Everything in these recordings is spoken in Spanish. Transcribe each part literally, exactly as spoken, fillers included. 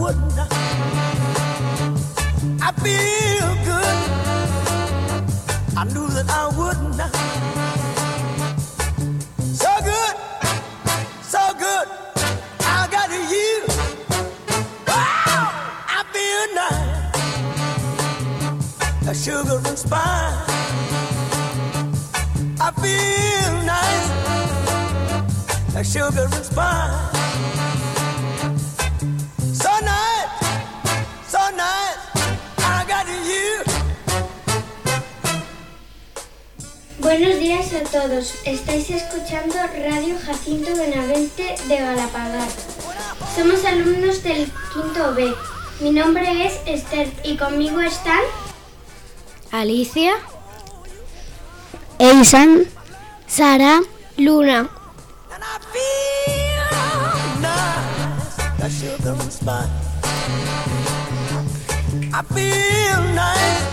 wouldn't. I feel good. I knew that I wouldn't. So good, so good. I got you. Wow, I feel nice. A sugar and spice. I feel nice. A sugar and spice. So nice, so nice. I got you. Buenos días a todos. Estáis escuchando Radio Jacinto Benavente de Galapagar. Somos alumnos del quinto B. Mi nombre es Esther y conmigo están Alicia, Eisan, Sara, Luna. And I feel nice. That sugar and spice. I feel nice.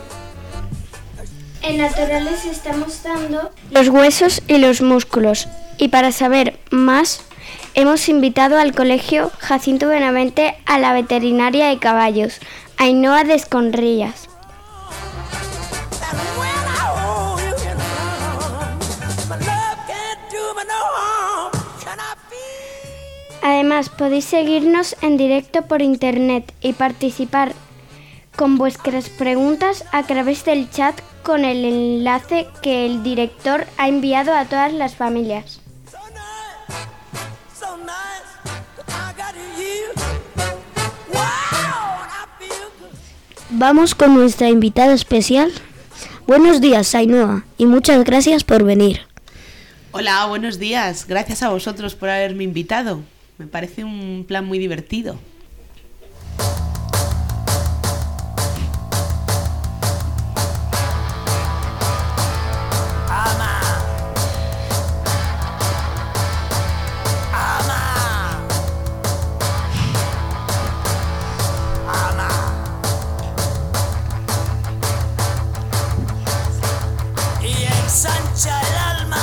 En Naturales estamos dando Los huesos y los músculos. Y para saber más, hemos invitado al Colegio Jacinto Benavente a la veterinaria de caballos, Ainhoa de Esconrillas. And when I hold you in my arms, my love can't do me no harm. And I feel. Además, podéis seguirnos en directo por internet y participar con vuestras preguntas a través del chat con el enlace que el director ha enviado a todas las familias. So nice, so nice. I got you. Wow, I feel good. Vamos con nuestra invitada especial. Buenos días, Ainhoa, y muchas gracias por venir. Hola, buenos días. Gracias a vosotros por haberme invitado. Me parece un plan muy divertido. Y ensancha el alma.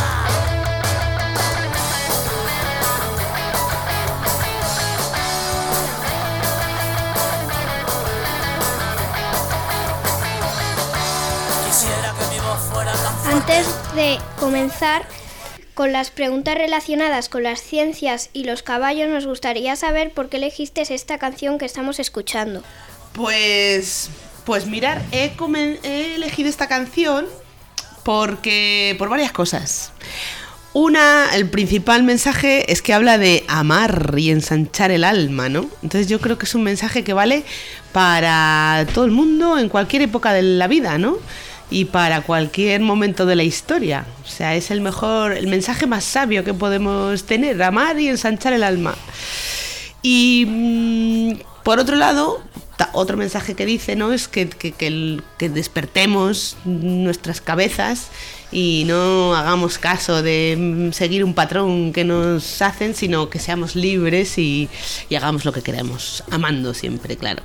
Quisiera que mi voz fuera tan fuerte. Antes de comenzar con las preguntas relacionadas con las ciencias y los caballos, nos gustaría saber por qué elegiste esta canción que estamos escuchando. Pues, pues mirar, he, comen- he elegido esta canción porque por varias cosas. Una, el principal mensaje es que habla de amar y ensanchar el alma, ¿no? Entonces yo creo que es un mensaje que vale para todo el mundo en cualquier época de la vida, ¿no? Y para cualquier momento de la historia. O sea, es el mejor, el mensaje más sabio que podemos tener, amar y ensanchar el alma. Y mmm, por otro lado, ta- otro mensaje que dice, ¿no? Es que, que, que, el- que despertemos nuestras cabezas y no hagamos caso de mm, seguir un patrón que nos hacen, sino que seamos libres y, y hagamos lo que queremos, amando siempre, claro.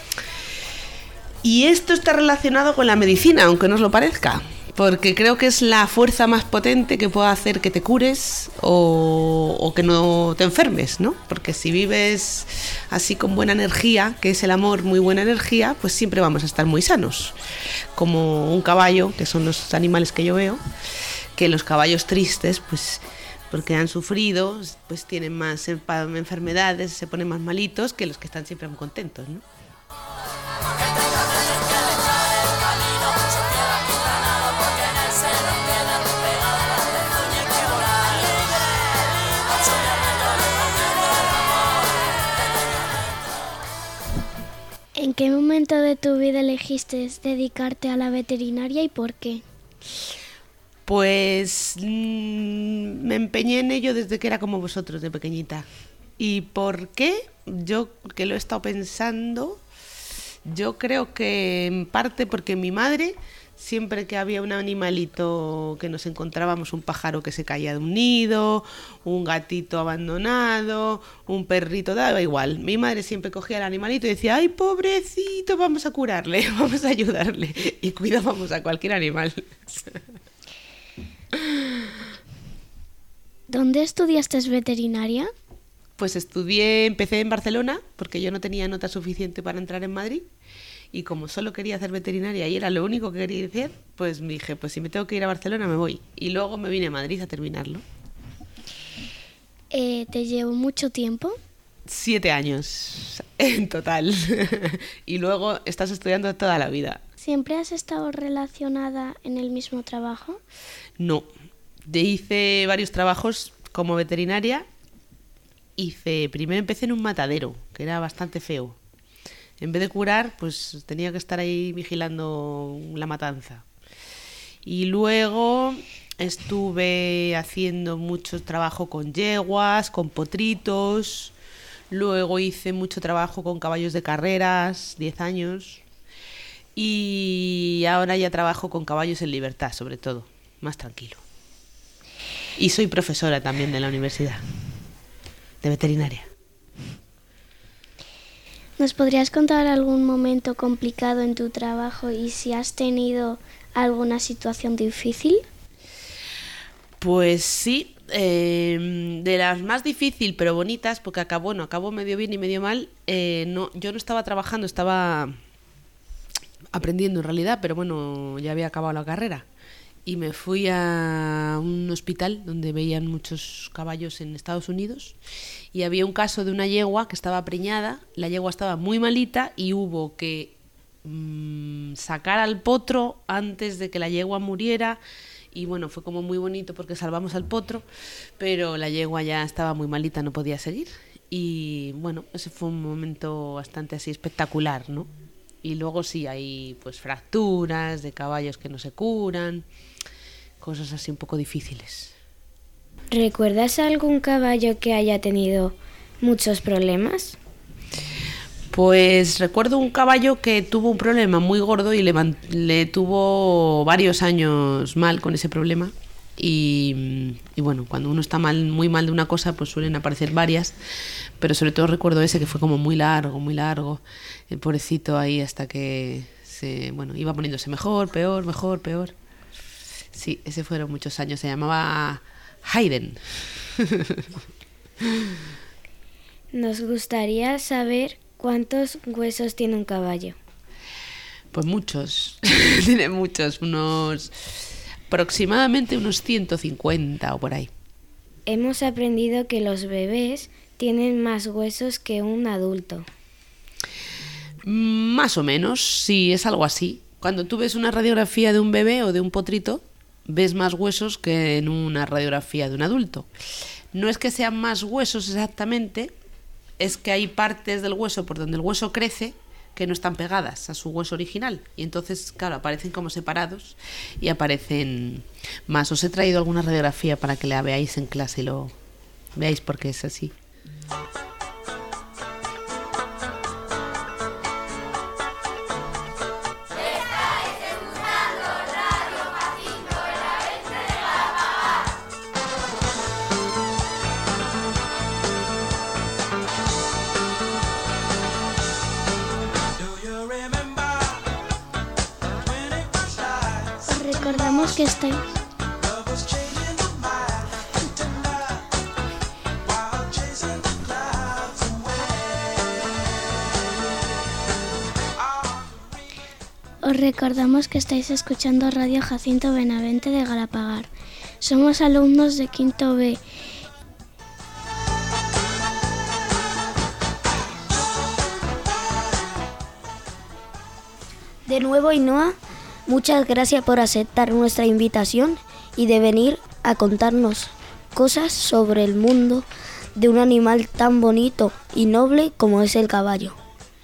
Y esto está relacionado con la medicina, aunque no os lo parezca, porque creo que es la fuerza más potente que puede hacer que te cures o, o que no te enfermes, ¿no? Porque si vives así con buena energía, que es el amor, muy buena energía, pues siempre vamos a estar muy sanos. Como un caballo, que son los animales que yo veo, que los caballos tristes, pues porque han sufrido, pues tienen más empa- enfermedades, se ponen más malitos que los que están siempre muy contentos, ¿no? ¿En qué momento de tu vida elegiste dedicarte a la veterinaria y por qué? Pues mmm, me empeñé en ello desde que era como vosotros, de pequeñita. ¿Y por qué? Yo que lo he estado pensando, yo creo que en parte porque mi madre, siempre que había un animalito que nos encontrábamos, un pájaro que se caía de un nido, un gatito abandonado, un perrito, daba igual. Mi madre siempre cogía al animalito y decía, ¡ay, pobrecito, vamos a curarle, vamos a ayudarle! Y cuidábamos a cualquier animal. ¿Dónde estudiaste veterinaria? pues estudié, empecé en Barcelona, porque yo no tenía nota suficiente para entrar en Madrid, y como solo quería hacer veterinaria y era lo único que quería hacer, pues me dije, pues si me tengo que ir a Barcelona me voy. Y luego me vine a Madrid a terminarlo. Eh, ¿Te llevó mucho tiempo? Siete años en total. Y luego estás estudiando toda la vida. ¿Siempre has estado relacionada en el mismo trabajo? No. Yo hice varios trabajos como veterinaria. Hice, primero empecé en un matadero, que era bastante feo. En vez de curar, pues tenía que estar ahí vigilando la matanza. Y luego estuve haciendo mucho trabajo con yeguas, con potritos. Luego hice mucho trabajo con caballos de carreras, diez años. Y ahora ya trabajo con caballos en libertad, sobre todo, más tranquilo. Y soy profesora también de la universidad, de veterinaria. ¿Nos podrías contar algún momento complicado en tu trabajo y si has tenido alguna situación difícil? Pues sí, eh, de las más difíciles pero bonitas, porque acabó, bueno, acabó medio bien y medio mal. Eh, no, yo no estaba trabajando, estaba aprendiendo en realidad, pero bueno, ya había acabado la carrera. Y me fui a un hospital donde veían muchos caballos en Estados Unidos y había un caso de una yegua que estaba preñada, la yegua estaba muy malita y hubo que mmm, sacar al potro antes de que la yegua muriera y bueno, fue como muy bonito porque salvamos al potro, pero la yegua ya estaba muy malita, no podía seguir y bueno, ese fue un momento bastante así espectacular, ¿no? Y luego sí, hay pues fracturas de caballos que no se curan, cosas así un poco difíciles. ¿Recuerdas algún caballo que haya tenido muchos problemas? Pues recuerdo un caballo que tuvo un problema muy gordo y le, le tuvo varios años mal con ese problema. Y, y bueno, cuando uno está mal, muy mal de una cosa, pues suelen aparecer varias, pero sobre todo recuerdo ese que fue como muy largo, muy largo, el pobrecito ahí hasta que se, bueno, iba poniéndose mejor, peor, mejor, peor. Sí, ese fueron muchos años, se llamaba Hayden. Nos gustaría saber cuántos huesos tiene un caballo. Pues muchos, tiene muchos, unos... aproximadamente unos ciento cincuenta o por ahí. Hemos aprendido que los bebés tienen más huesos que un adulto. Más o menos, sí, es algo así. Cuando tú ves una radiografía de un bebé o de un potrito, ves más huesos que en una radiografía de un adulto. No es que sean más huesos exactamente, es que hay partes del hueso por donde el hueso crece que no están pegadas a su hueso original y entonces, claro, aparecen como separados y aparecen más. Os he traído alguna radiografía para que la veáis en clase y lo veáis porque es así. Recordamos que estáis... Os recordamos que estáis escuchando Radio Jacinto Benavente de Galapagar. Somos alumnos de quinto B. De nuevo, Ainhoa, muchas gracias por aceptar nuestra invitación y de venir a contarnos cosas sobre el mundo de un animal tan bonito y noble como es el caballo.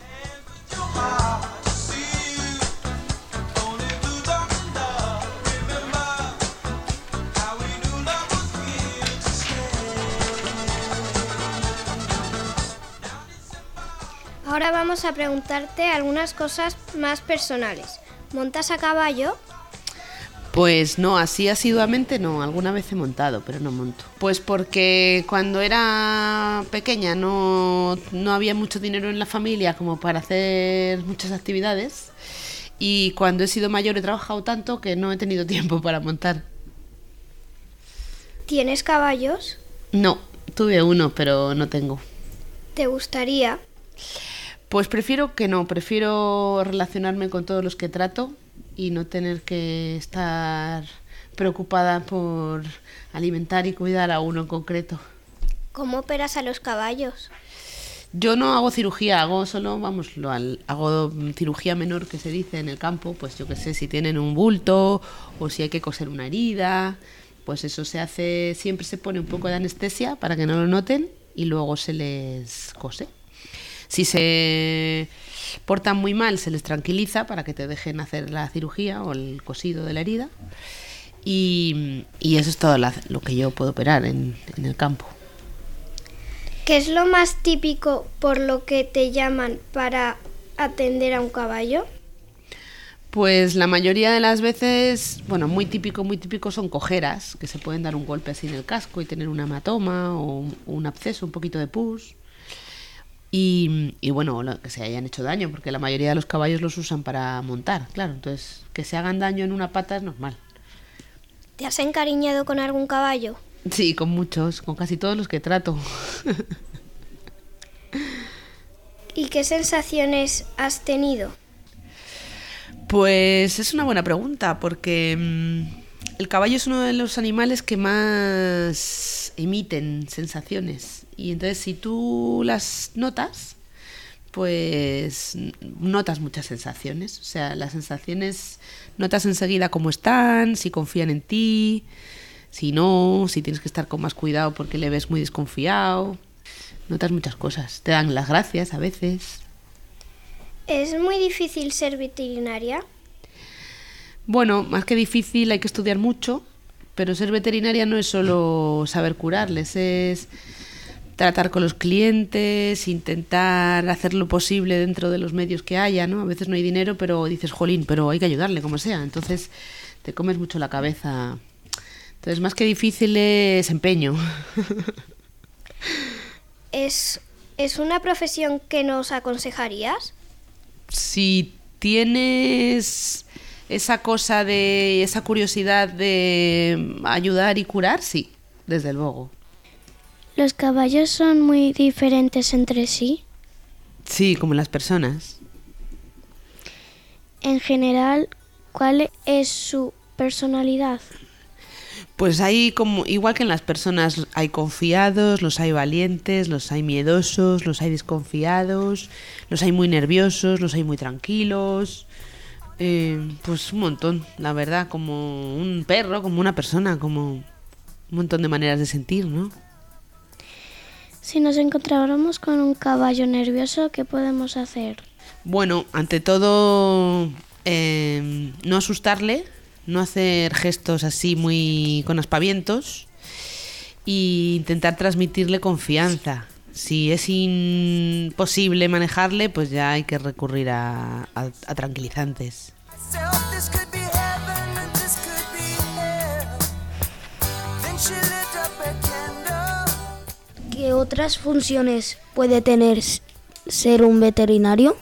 Ahora vamos a preguntarte algunas cosas más personales. ¿Montas a caballo? Pues no, así asiduamente no, alguna vez he montado, pero no monto. Pues porque cuando era pequeña no, no había mucho dinero en la familia como para hacer muchas actividades y cuando he sido mayor he trabajado tanto que no he tenido tiempo para montar. ¿Tienes caballos? No, tuve uno, pero no tengo. ¿Te gustaría? Pues prefiero que no, prefiero relacionarme con todos los que trato y no tener que estar preocupada por alimentar y cuidar a uno en concreto. ¿Cómo operas a los caballos? Yo no hago cirugía, hago solo, vamos, lo al- hago cirugía menor que se dice en el campo, pues yo qué sé, si tienen un bulto o si hay que coser una herida, pues eso se hace, siempre se pone un poco de anestesia para que no lo noten y luego se les cose. Si se portan muy mal, se les tranquiliza para que te dejen hacer la cirugía o el cosido de la herida. Y, y eso es todo la- lo que yo puedo operar en, en el campo. ¿Qué es lo más típico por lo que te llaman para atender a un caballo? Pues la mayoría de las veces, bueno, muy típico, muy típico son cojeras, que se pueden dar un golpe así en el casco y tener un hematoma o un, un absceso, un poquito de pus. Y, y bueno, lo- que se hayan hecho daño, porque la mayoría de los caballos los usan para montar, claro. Entonces, que se hagan daño en una pata es normal. ¿Te has encariñado con algún caballo? Sí, con muchos, con casi todos los que trato. ¿Y qué sensaciones has tenido? Pues es una buena pregunta, porque mm, el caballo es uno de los animales que más emiten sensaciones. Y entonces si tú las notas, pues notas muchas sensaciones. O sea, las sensaciones notas enseguida cómo están, si confían en ti, si no, si tienes que estar con más cuidado porque le ves muy desconfiado. Notas muchas cosas. Te dan las gracias a veces. ¿Es muy difícil ser veterinaria? Bueno, más que difícil, hay que estudiar mucho, pero ser veterinaria no es solo saber curarles, es tratar con los clientes, intentar hacer lo posible dentro de los medios que haya, ¿no? A veces no hay dinero, pero dices, jolín, pero hay que ayudarle como sea. Entonces te comes mucho la cabeza. Entonces, más que difícil es empeño. ¿Es, es una profesión que nos aconsejarías? Si tienes esa cosa de, esa curiosidad de ayudar y curar, sí, desde luego. ¿Los caballos son muy diferentes entre sí? Sí, como las personas. En general, ¿cuál es su personalidad? Pues hay como, igual que en las personas, hay confiados, los hay valientes, los hay miedosos, los hay desconfiados, los hay muy nerviosos, los hay muy tranquilos. Eh, pues un montón, la verdad, como un perro, como una persona, como un montón de maneras de sentir, ¿no? Si nos encontráramos con un caballo nervioso, ¿qué podemos hacer? Bueno, ante todo, eh, no asustarle, no hacer gestos así muy con aspavientos e intentar transmitirle confianza. Si es imposible manejarle, pues ya hay que recurrir a, a, a tranquilizantes. This could be heaven and this could be hell. Then she lit up a candle. ¿Qué otras funciones puede tener s- ser un veterinario?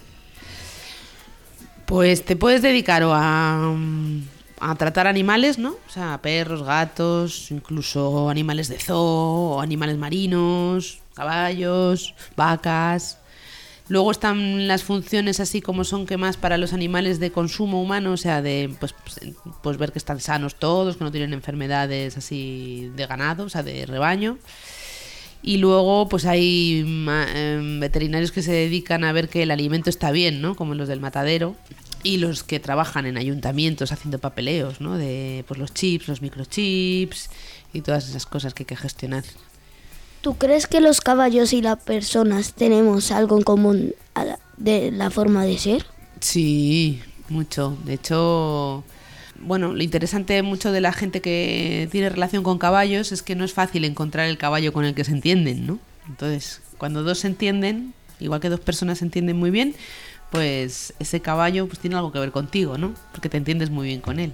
Pues te puedes dedicar o a, a tratar animales, ¿no? O sea, perros, gatos, incluso animales de zoo, o animales marinos, caballos, vacas. Luego están las funciones así como son que más para los animales de consumo humano, o sea, de pues, pues ver que están sanos todos, que no tienen enfermedades así de ganado, o sea, de rebaño. Y luego pues hay ma- eh, veterinarios que se dedican a ver que el alimento está bien, ¿no? Como los del matadero. Y los que trabajan en ayuntamientos haciendo papeleos, ¿no? De pues los chips, los microchips y todas esas cosas que hay que gestionar. ¿Tú crees que los caballos y las personas tenemos algo en común a la- de la forma de ser? Sí, mucho. De hecho, bueno, lo interesante mucho de la gente que tiene relación con caballos es que no es fácil encontrar el caballo con el que se entienden, ¿no? Entonces, cuando dos se entienden, igual que dos personas se entienden muy bien, pues ese caballo pues tiene algo que ver contigo, ¿no? Porque te entiendes muy bien con él.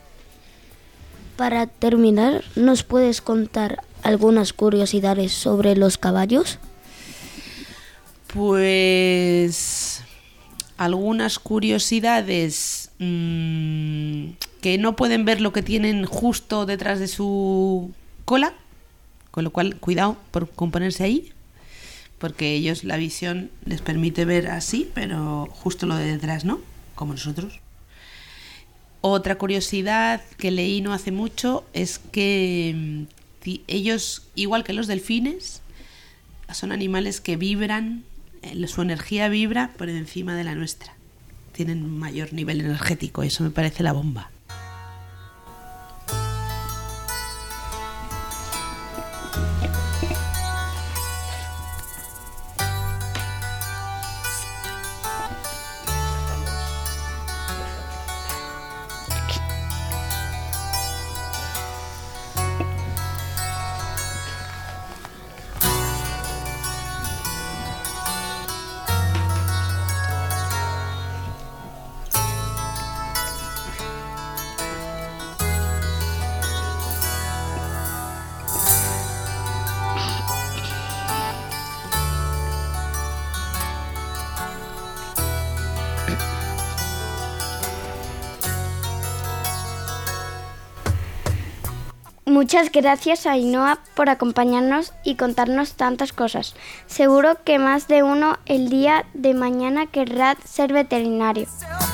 Para terminar, ¿nos puedes contar algunas curiosidades sobre los caballos? Pues algunas curiosidades mmm, que no pueden ver lo que tienen justo detrás de su cola, con lo cual cuidado por componerse ahí, porque ellos la visión les permite ver así, pero justo lo de detrás no, como nosotros. Otra curiosidad que leí no hace mucho es que ellos, igual que los delfines, son animales que vibran, su energía vibra por encima de la nuestra. Tienen un mayor nivel energético, eso me parece la bomba. Muchas gracias, Ainhoa, por acompañarnos y contarnos tantas cosas. Seguro que más de uno el día de mañana querrá ser veterinario.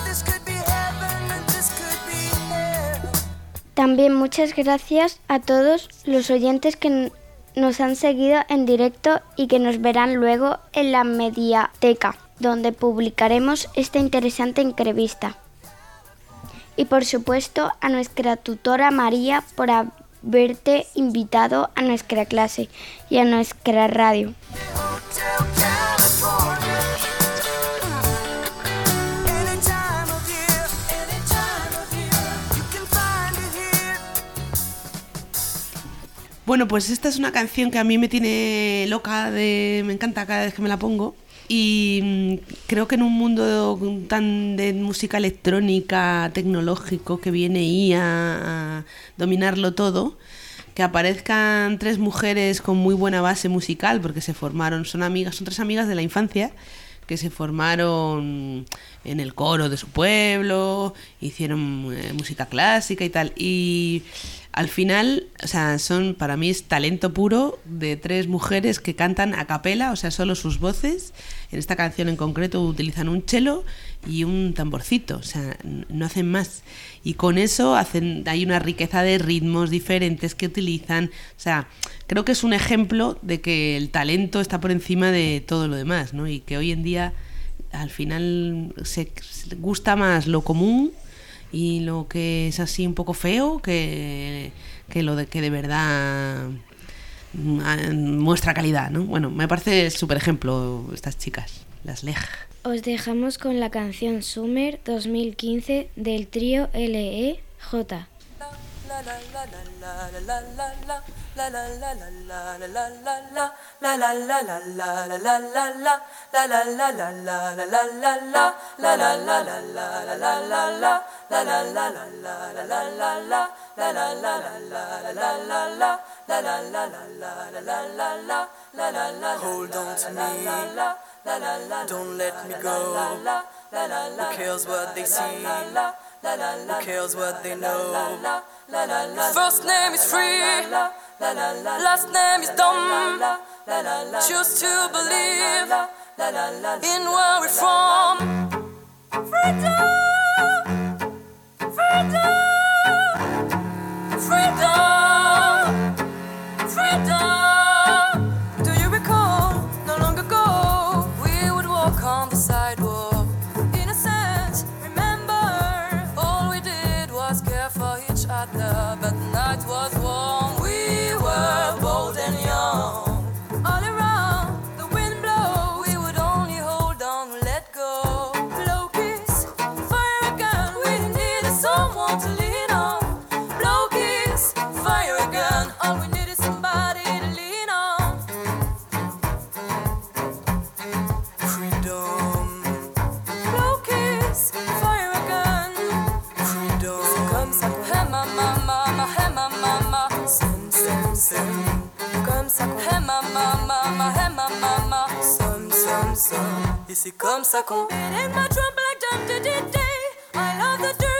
También muchas gracias a todos los oyentes que nos han seguido en directo y que nos verán luego en la Mediateca, donde publicaremos esta interesante entrevista. Y por supuesto a nuestra tutora María por haberte invitado a nuestra clase y a nuestra radio. Bueno, pues esta es una canción que a mí me tiene loca, de, me encanta cada vez que me la pongo. Y creo que en un mundo tan de música electrónica, tecnológico, que viene ahí a, a dominarlo todo, que aparezcan tres mujeres con muy buena base musical, porque se formaron, son amigas, son tres amigas de la infancia, que se formaron en el coro de su pueblo, hicieron eh, música clásica y tal, y al final, o sea, son, para mí es talento puro de tres mujeres que cantan a capela, o sea, solo sus voces. En esta canción en concreto utilizan un cello y un tamborcito, o sea, no hacen más. Y con eso hacen, hay una riqueza de ritmos diferentes que utilizan. O sea, creo que es un ejemplo de que el talento está por encima de todo lo demás, ¿no? Y que hoy en día, al final, se, se gusta más lo común y lo que es así un poco feo que, que lo de que de verdad muestra calidad, ¿no? Bueno, me parece súper ejemplo estas chicas, las Leg. Os dejamos con la canción Summer dos mil quince del trío L E J. Hold on to me, don't let me go. Who cares what they see? Who cares what they know? First name is free, last name is dumb. Choose to believe in where we're from. Freedom, freedom, freedom, freedom. Do you recall, not long ago, we would walk on the sidewalk, innocent, remember, all we did was care for each other, but the night was warm, we were bold and young, all around, the wind blows, we would only hold on, let go, blow kiss, fire again, we needed someone to lean on, blow kiss, fire again, all we needed somebody to lean on. Freedom, blow kiss, fire again. Freedom, c'est comme ça qu'on aime ma maman, aime ma maman. Sem, sem, sem. Comme ça qu'on aime ma maman, aime ma maman. Sem, sem, sem. Et c'est comme ça qu'on. In my drum like dum, dum, dum, dum. I love the